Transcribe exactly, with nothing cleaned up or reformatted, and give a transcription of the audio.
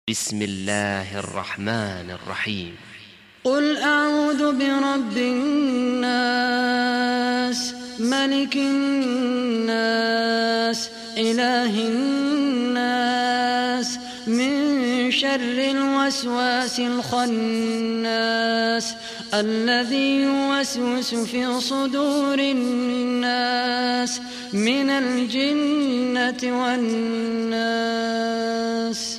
بسم الله الرحمن الرحيم. قل أعوذ برب الناس ملك الناس إله الناس من شر الوسواس الخناس الذي يوسوس في صدور الناس من الجنة والناس.